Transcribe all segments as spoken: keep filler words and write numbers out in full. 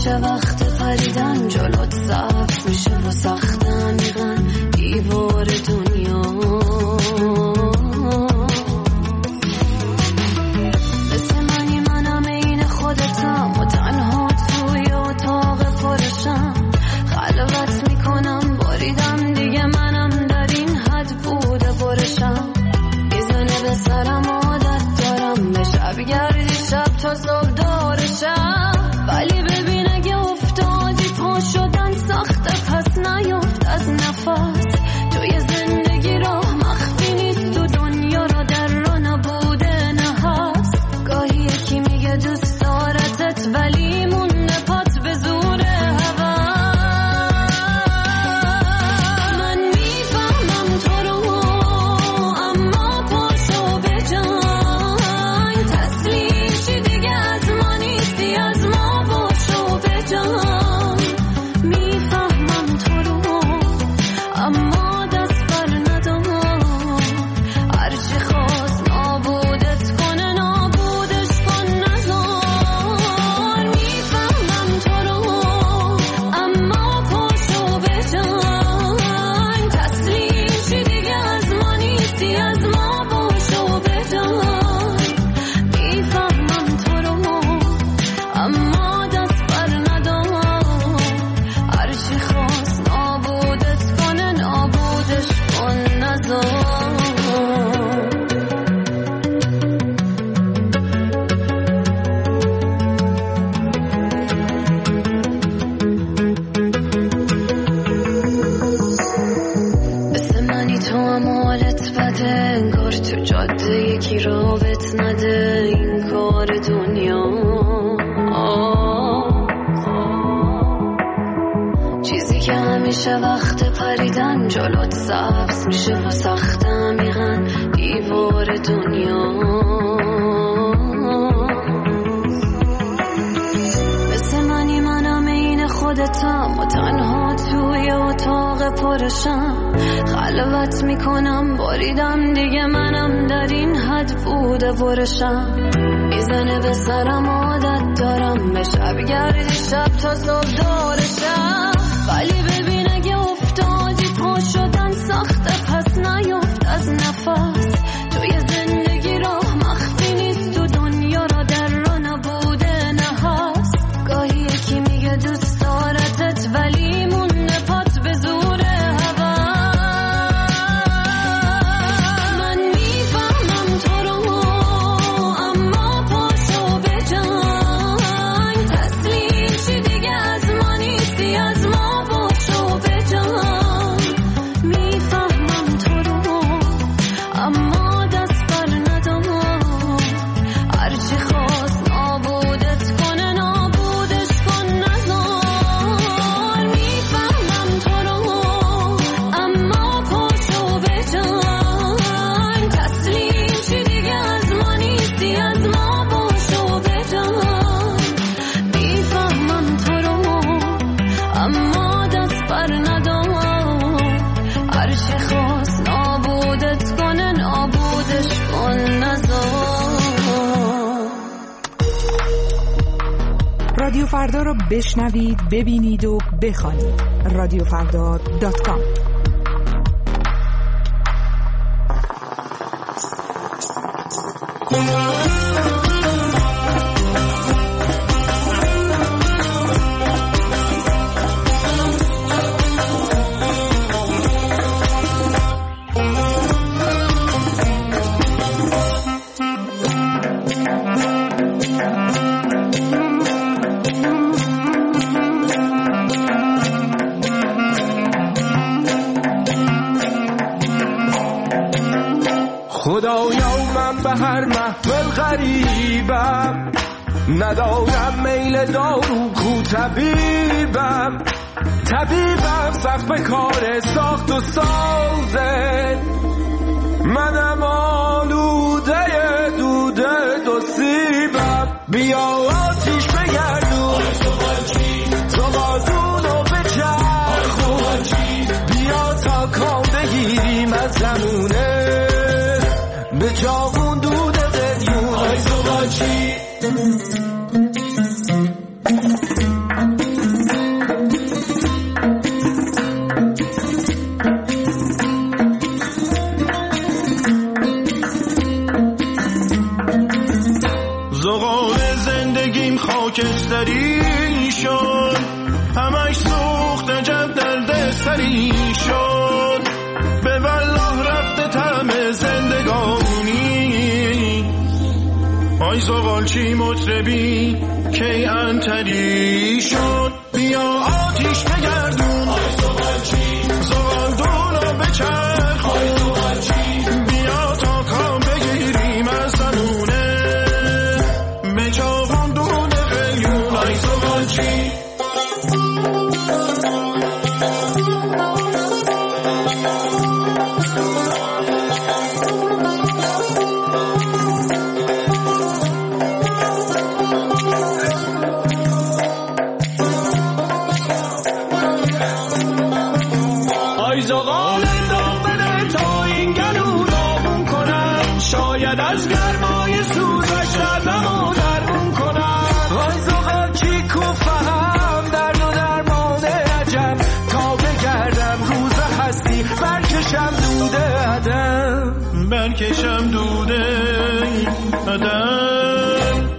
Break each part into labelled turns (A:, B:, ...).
A: همیشه وقت پریدن جلوت سبز میشه و سخت عمیقاً دیوار دنیا. مثل منی منم این خودتم و تنها توی اتاق پرشم، خلوت میکنم باریدم دیگه منم در این حد بوده برشم. میزنه به سرم عادت دارم به شب گردی شب تا صبح دارشم، ولی ببین اگه افتادی پا شدن سخته پس نیفت از نفس. توی زندگی راه مخفی نیست تو دنیا را در را نبوده نه هست. گاهی یکی میگه دوست دارتت ولی مونده پات به زور هوا. من میفهمم تو رو اما پاشو به جنگ، تسلیم شی دیگه از ما نیستی از ما باشو به جنگ. میفهمم تو رو اما دست بر ندام، هرچی خواست نابودت کنه نابودش کن نزار. میفهمم تو رو اما پاشو به جنگ، تسلیم شی دیگه از ما نیستی از ما باشو به جنگ. میفهمم تو رو اما دست بر ندام، هرچی خواست نابودت کنه نابودش کن نزار. مثل منی تو هم حالت بده، انگار تو جاده یکی رابط نده این کار دنیا. چیزی که همیشه وقت پریدن جلوت سبز میشه و سخت عمیقاً دیوار دنیا. مثل منی منم این خودتم و تنها توی اتاق پرشم، خلوت میکنم باریدم دیگه منم در این حد بوده برشم. میزنه به سرم عادت دارم به شب گردی شب تا صبح دارشم، ولی ببین اگه افتادی پا شدن سخته پس نیفت از نفس. توی زندگی راه مخفی نیست تو دنیا را در را نبوده نه هست. گاهی یکی میگه دوست دارتت ولی مونده پات به زور هوا. من میفهمم تو رو اما پاشو به جنگ، تسلیم شی دیگه از ما نیستی از ما باشو به جنگ. میفهمم تو رو اما دست بر ندام، هرچی خواست نابودت کنه نابودش کن نزار. میفهمم تو رو اما پاشو به جنگ، تسلیم شی دیگه از ما نیستی از ما باشو به جنگ. میفهمم تو رو اما دست بر ندام، هرچی خواست نابودت کنه نابودش کن نزار.
B: رادیو فردا رو بشنوید، ببینید و بخوانید. رادیو فردا دات کام.
C: خدایا من به هر محفل غریبم، ندارم میل دارو کو طبیبم. طبیبم سخت به کار ساخت و سازه، منم آلوده دوده دو سیبم. بیا آتیش بگردون تو بازونو بچرخون، بیا تا کام بگیریم از زمونه به جاغون دوده قلیون. آی تو با چی
D: خاکستری شد، همش سوخت عجب درد سری شد، به والله رفته طعم زندگانی. آی زغالچی مطربی کی انتری شد، بیا آتیش بگردون آی زغالچی، زغالدونو بچرخون آی زغالچی، بیا تا کام بگیریم از زمونه، بچاقون دون قلیون آی زغالچی.
C: از گرمای سوزش دردمو درمون کنم. وای زغالچی کو فهم درد و درمان عجب، تا بگردم روز هستی برکشم دوده عدم،
D: برکشم دوده عدم.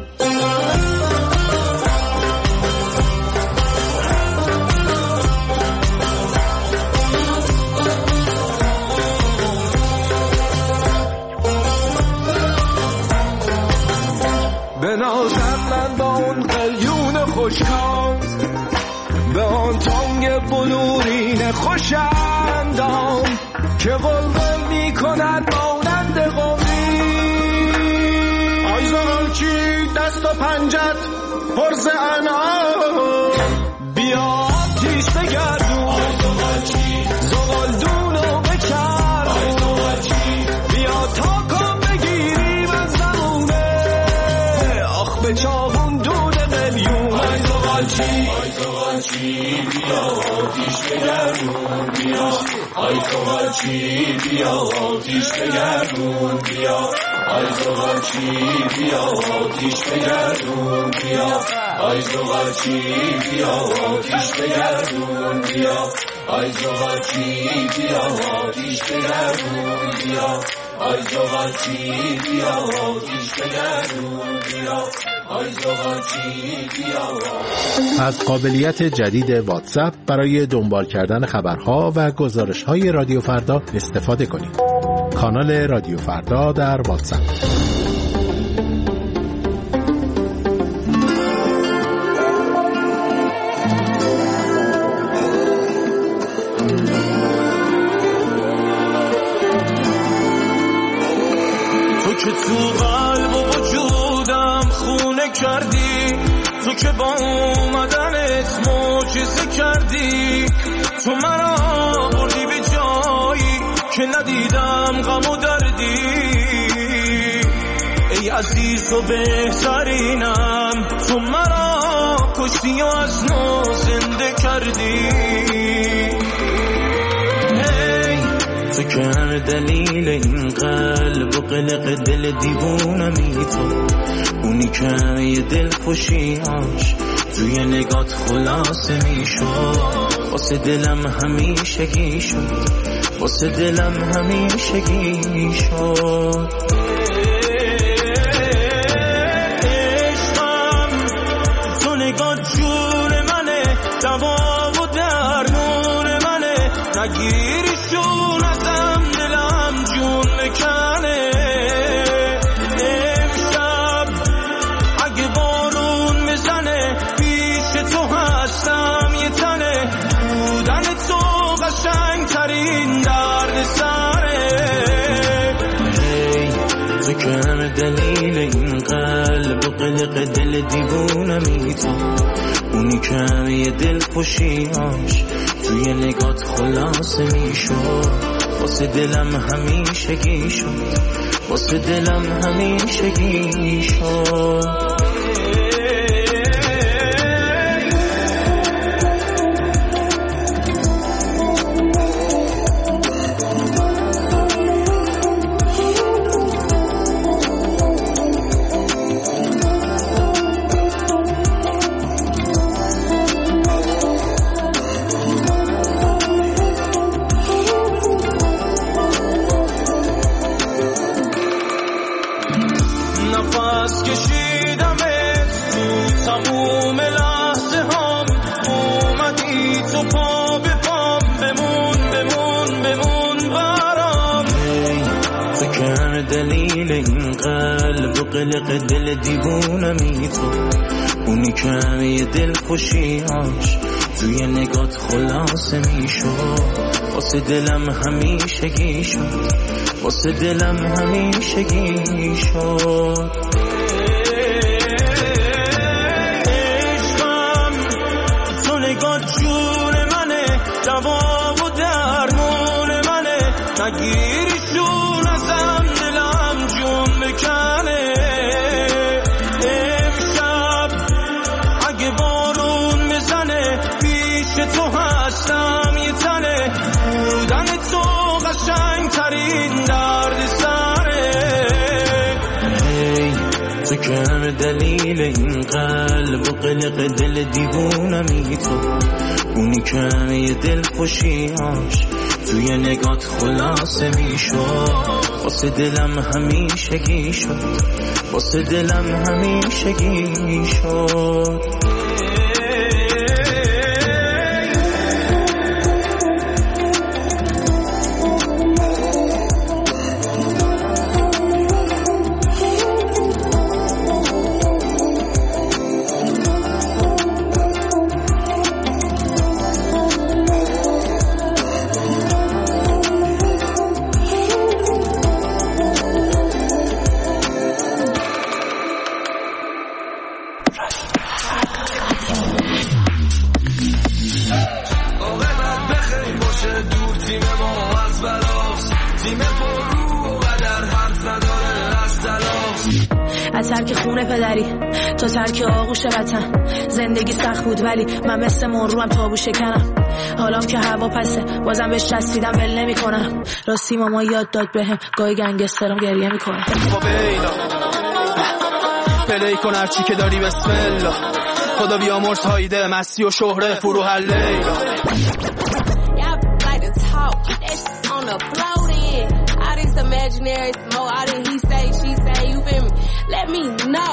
C: بنازم من با اون قلیون خوشکام، به آن تانگ بلورین خوشندام که قلقل می کند مانند قمری.
D: آی زغالچی دست و پنجت پرز انعام،
C: بیا آتیش بگردون آی زغالچی، زغالدونو بچرخون آی زغالچی، بیا تا کام بگیریم از زمونه، آخ به چاقون دود قلیون آی زغالچی. آی زغالچی بیا آتیش بگردون بیا، آی زغالچی بیا آتیش بگردون بیا، آی زغالچی بیا آتیش بگردون بیا، آی زغالچی بیا آتیش بگردون بیا، آی زغالچی بیا آتیش بگردون بیا، آی زغالچی بیا آتیش بگردون بیا، آی زغالچی بیا.
E: از قابلیت جدید واتساپ برای دنبال کردن خبرها و گزارش‌های رادیو فردا استفاده کنید. کانال رادیو فردا در واتساپ.
D: تو که تو قلب و وجودم خونه کردی، تو که با اومدنت معجزه کردی، تو مرا بردی به جایی که ندیدم غم و دردی. ای عزیز و بهترینم، تو مرا کشتی و از نو زنده کردی. تو که هر دلیل این قلب و قلق دل دیوونمی، تو اونی که یه دل خوشیاش توی نگات خلاصه میشد، واسه دلم همیشگی شد، واسه دلم همیشگی شد. عشقم تو نگات جون منه، دوا و درمون منه، نگیریشون ازم دلم جون مکنه. امشب اگه بارون بزنه پیش تو هستم یه تنه، بودن تو قشنگ ترین درد سره. هی تو که هر دلیل این قلب و قلق دل دیوونمی، تو اونی که یه دل خوشیاش توی نگات خلاصه میشد، واسه دلم همیشگی شد، واسه دلم همیشگی شد. نفس کشیدم بقلق دل دیوونمی تو، اونی که همه دل خوشیاش توی نگات خلاصه میشد. واسه دلم همیشگی شد، واسه دلم همیشگی شد. عشقم تو نگات جون منه، دوا و درمون منه، نگیریشون ازم دلم جون بکنه. امشب اگه بارون میزنه پیش تو هستم یه تنه، بودن تو قشنگ ترین درد سره. هی تو که همه دلیل این قلب و قلق دل دیوونمی تو، اونی که همه دل خوشیاش توی نگات خلاصه میشد. واسه دلم همیشگی شد، واسه دلم همیشگی شد.
F: ترک خونه پدری تا ترک آغوش وطن، زندگی سخت بود ولی من مثل مرو هم تابو شکنم. حالام که هوا پسه بازم بهش چسبیدم ول نمی کنم. راستی ماما یاد داد بهم گاهی گنگسترم گریه میکنه.
C: با بینا پلی کن هرچی که داری بسم الله، خدا بیامرز هایده مستی و شهره فرو هر لیلا. Imaginary smoke, I didn't he say, she say, you feel me? Let me know.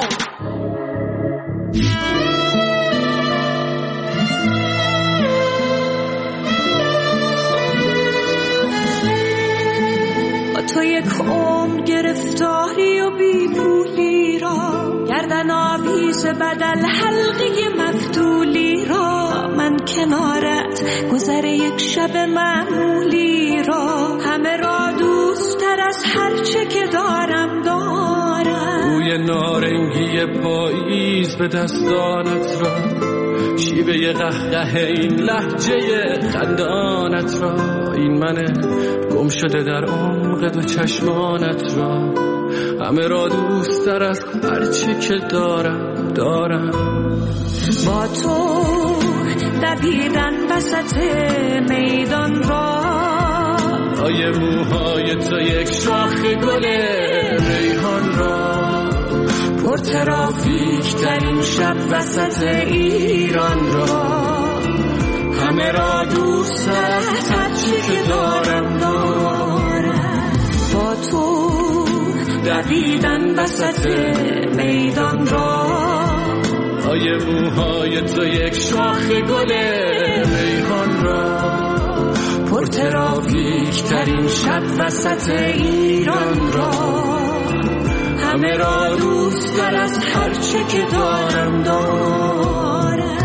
A: تو یک عمر گرفتاری و بی پولی را، گردن آویز بدل حلقه مفتولی را، من کنارت گذر یک شب معمولی را، همه را دوست تر از هر چه که دارم دارم.
C: بوی نارنگی پاییز به دستانت را، شیوه قهقه این لهجه خندانت را، این منه گم شده در عمق دو چشمانت را، همه را دوست تر از هر چی که دارم دارم.
A: با تو دویدن وسط میدان را،
C: آیه موهای تو یک شاخ گل ریحان را، پر ترافیک ترین شب وسط ایران را، همه را دوست از هر چی که دارم دارم.
A: با تو دویدن وسط میدان را،
C: آیه موهای تو یک شاخ گل ریحان را، پر ترافیک ترین شب وسط ایران را، همه را دوست در از هر چه که دارم دارم.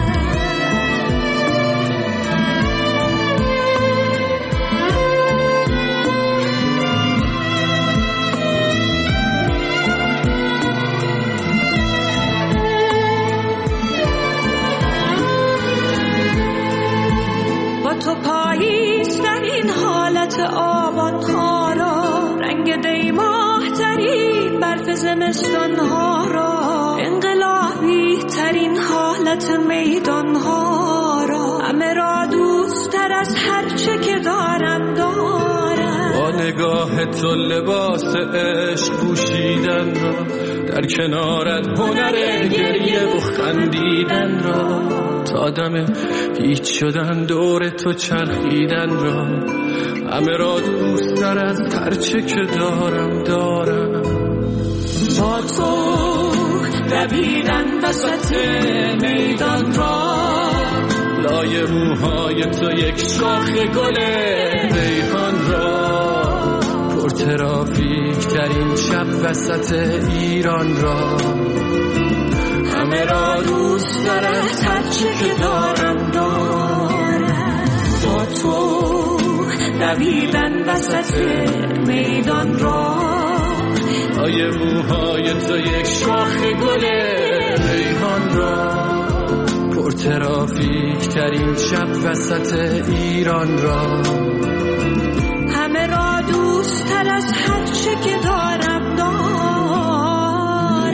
A: تو پاییز در این حالت آبان ها را، رنگ دیماه ترین برف زمستان ها را، انقلابی ترین حالت میدان ها را، همه را دوست تر از هر چه که دارم دارم.
C: با نگاه تو لباس عشق پوشیدن را، در کنارت هنر گریه و خندیدن را، تا دم هیچ شدن دور تو چرخیدن را، همه را دوست تر از هر چه که دارم دارم.
A: با تو دویدن وسط میدان را،
C: لای موهای تو یک شاخ گل ریحان را، پر ترافیک ترین شب وسط ایران را، همه را دوست دارم هرچه که دارم دارم، با تو دویدن وسط میدان را، آیه موهای تو یک شاخ گل ریحان را، پر ترافیک ترین شب وسط ایران را،
A: همه را دوست تر از هر چه که دارم دارم.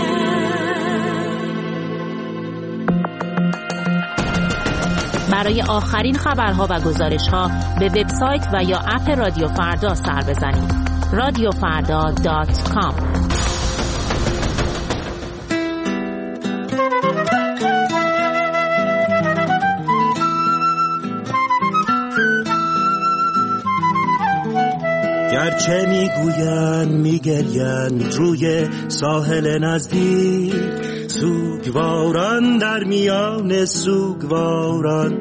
G: برای آخرین خبرها و گزارش‌ها به وبسایت و یا اپ رادیو فردا سر بزنید. رادیو فردا دات کام.
H: گرچه میگوین میگرین روی ساحل نزدیک، سوگواران در میان سوگواران،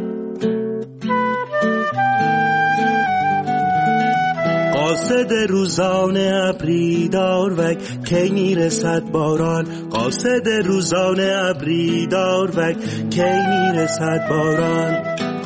H: قاصد روزانه ابری داروک کی میرسد باران، قاصد روزانه ابری داروک کی میرسد باران.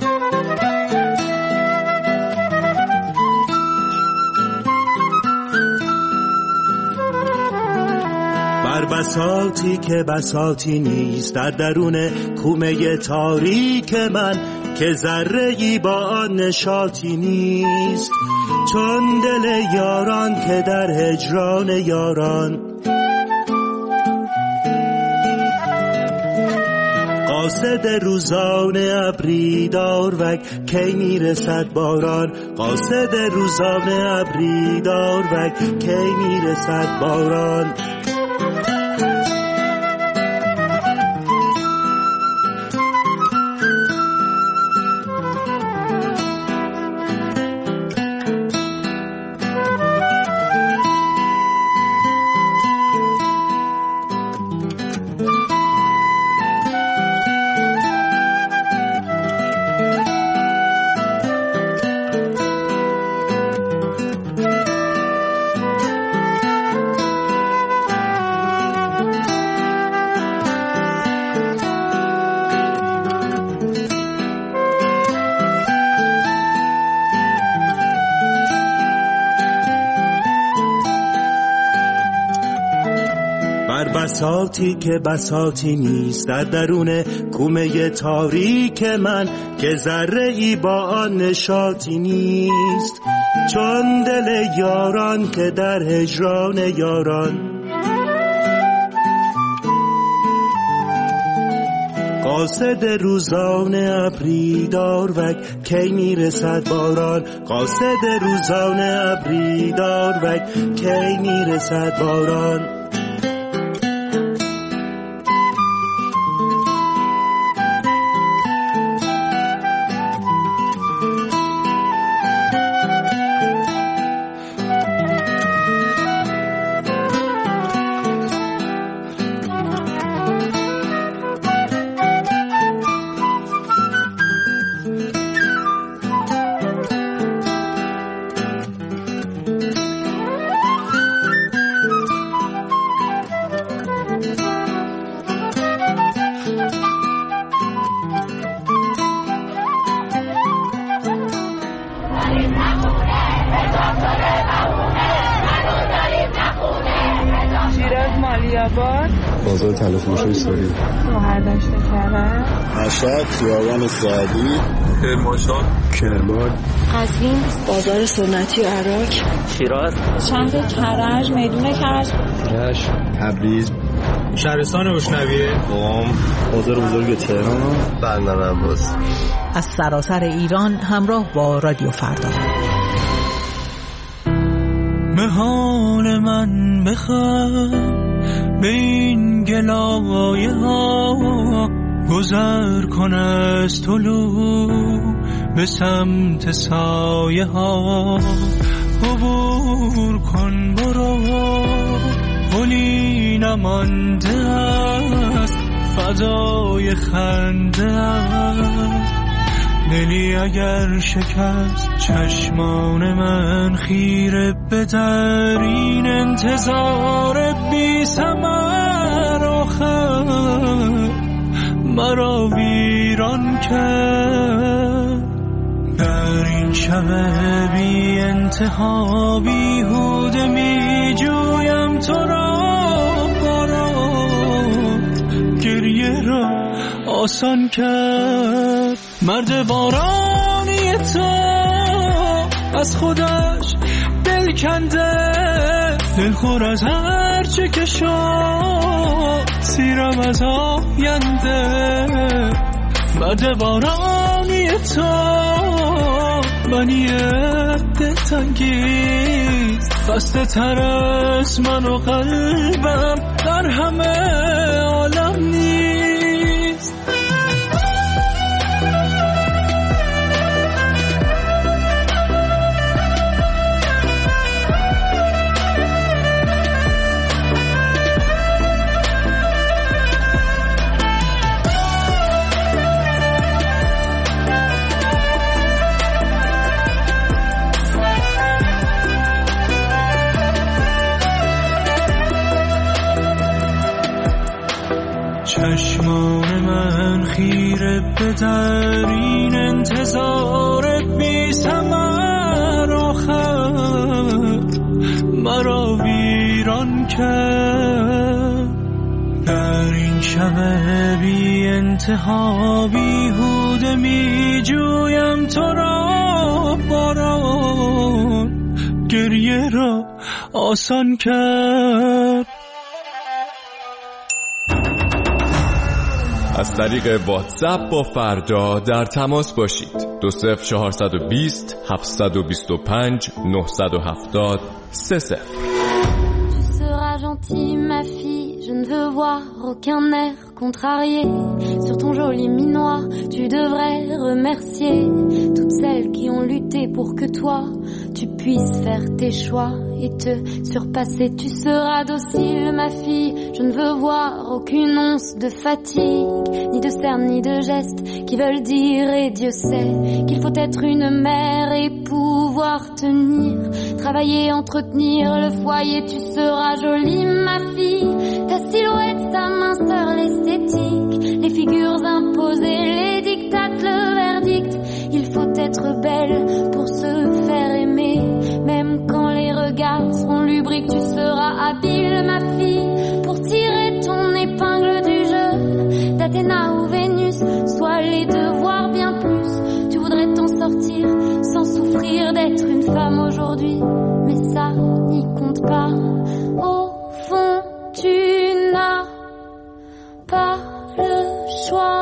H: بر بساطی که بساطی نیست در درون کومه تاریک من، که ذره‌ای با آن نشاطی نیست، چون دل یاران که در هجران یاران. قاصد روزانه ابری داروک کی میرسد باران، قاصد روزانه ابری داروک کی میرسد باران. بساطی که بساطی نیست در درون کومه تاریک من، که ذره‌ای با آن نشاطی نیست، چون دل یاران که در هجران یاران. قاصد روزانه ابری داروک کی میرسد باران، قاصد روزانه ابری داروک کی میرسد باران.
I: بازار تلفروش استوری
J: مهردشت کرد
I: مشهد خیابان سعدی
K: کرمانشاه
I: کرمان
J: قزوین بازار سنتی عراق
L: شیراز
J: شهر کرج میدون کرج
I: رشت تبریز
K: شهرستان روشنویه
I: قم بازار بزرگ تهران بندر عباس.
B: از سراسر ایران همراه با رادیو فردا.
C: مهان من بخواه به این گلایه ها، گذر کن از طلوع به سمت سایه ها، عبور کن برو گلی نمانده است، فضای خنده است، دلی اگر شکست چشمان من خیره به در این انتظار بی ثمر آخر مرا ویران کرد. در این شب بی انتها بیهوده می جویم تو را باران، گریه را آسان کرد. مرد بارانی تو از خودش دل کنده، دلخور از هر چه که شد، سیرم از آینده. مرد بارانی تو منی دلتنگیز، خسته تر از من و قلبم در همه عالم نیست. چشمان من خیره به در این انتظار بی ثمر آخر مرا ویران کرد. در این شب بی انتها بیهوده می جویم تو را باران، گریه را آسان کرد.
L: از طریق واتساپ با فردا در تماس باشید. دو صفر چهارصد و بیست هفتصد و بیست و پنج نهصد و هفتاد سه صفر.
A: Tu seras gentille ma fille, je ne veux voir aucun air contrarié. Sur ton joli minois, tu devrais remercier toutes celles qui ont lutté pour que toi, tu puisses faire tes choix et te surpasser. Tu seras docile ma fille, je ne veux voir aucune once de fatigue, ni de cernes ni de gestes qui veulent dire, et Dieu sait qu'il faut être une mère et pouvoir tenir, travailler, entretenir le foyer. Tu seras jolie ma fille, ta silhouette, ta minceur, l'esthétique, les figures imposées, les dictates, le verdict. Il faut être belle pour se faire aimer, même quand les regards seront lubriques. Tu seras habile ma fille pour tirer ton épingle du jeu, d'Athéna ou Vénus, soit les deux, voire bien plus. Tu voudrais t'en sortir sans souffrir d'être une femme aujourd'hui, mais ça n'y compte pas. Au fond, tu n'as pas le choix.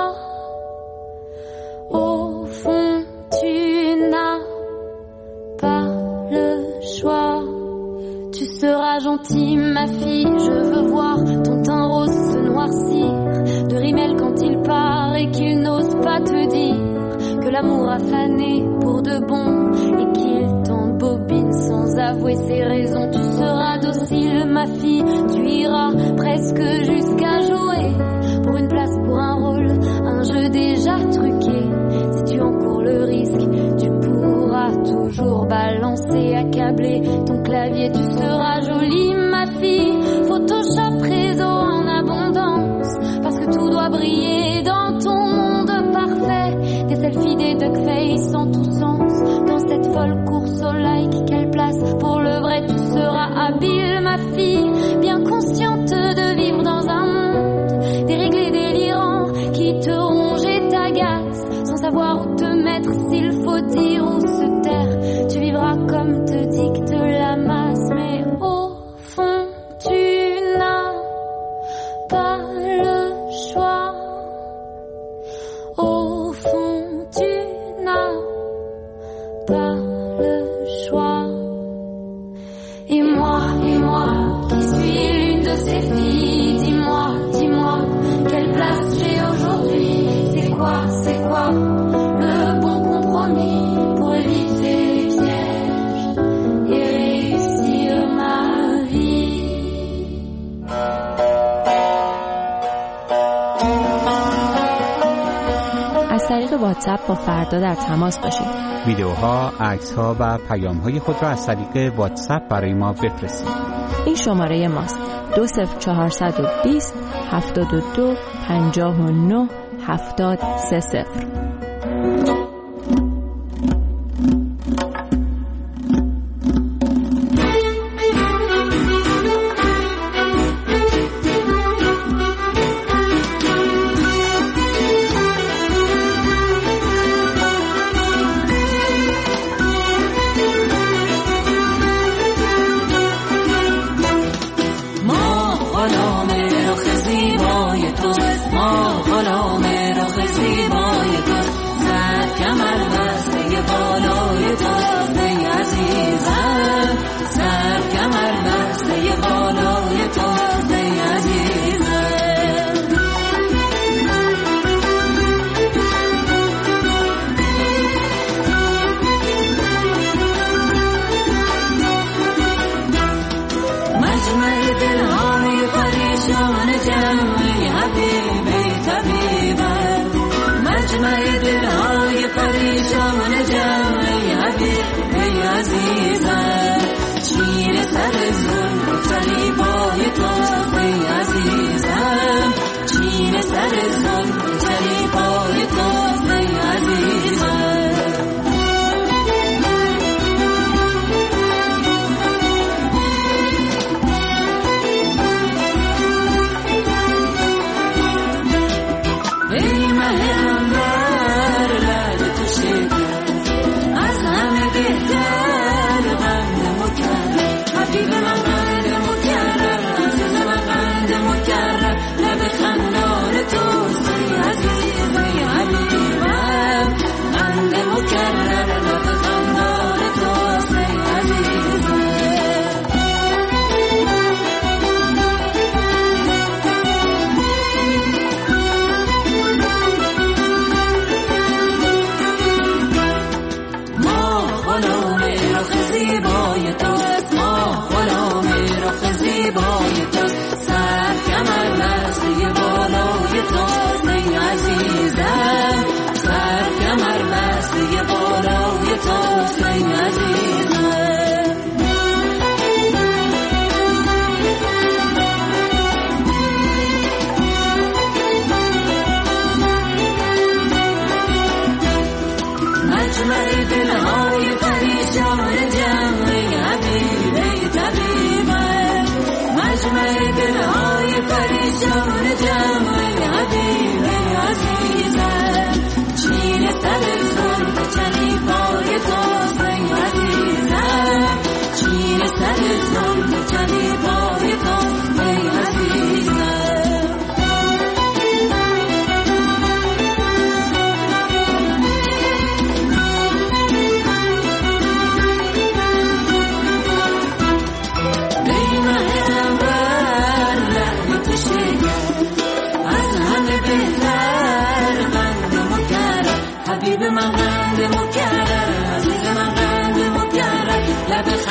A: Au fond, tu n'as pas le choix. Tu seras gentille ma fille, je veux voir ton teint rose se noircir de rimel quand il part et qu'il n'ose pas te dire que l'amour a fané pour de bon et qu'il t'embobine sans avouer ses raisons. Tu seras docile ma fille, tu iras presque jusqu'à jouer pour une place, pour un rôle, un jeu déjà truqué. Si tu encours le risque, tu pourras toujours balancer, accabler ton clavier. Tu seras jolie ma fille, Photoshop réseau en abondance, parce que tout doit briller dans ton monde parfait. Des selfies, des duckface en tous sens, dans cette folle course au like. Quelle place pour le vrai? Tu seras habile ma fille, bien consciente de vivre dans un monde déréglé, délirant, qui te ronge et t'agace, sans savoir où te mettre, s'il faut dire ou se taire. Tu vivras comme te dicte la masse, mais au fond tu n'as pas le choix. Au fond tu n'as pas le choix. Et moi, et moi, qui suis l'une de ces filles, dis-moi, dis-moi, quelle place j'ai aujourd'hui? C'est quoi, c'est quoi le bon compromis pour éviter
M: از طریق واتساپ با فردا در تماس باشید.
N: ویدیوها، عکس‌ها و پیام‌های خود را از طریق واتساپ برای ما بفرستید.
M: این شماره ماست: دو صفر چهارصد و بیست هفتاد و دو پنجاه و نه هفتاد سه صفر.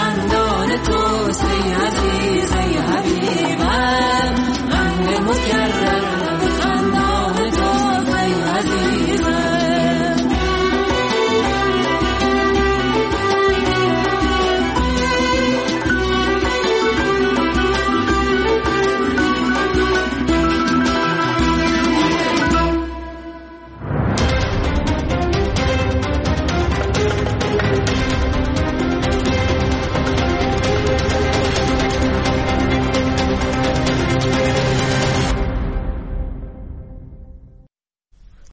A: عزیز ای حبیبم، غم مکرر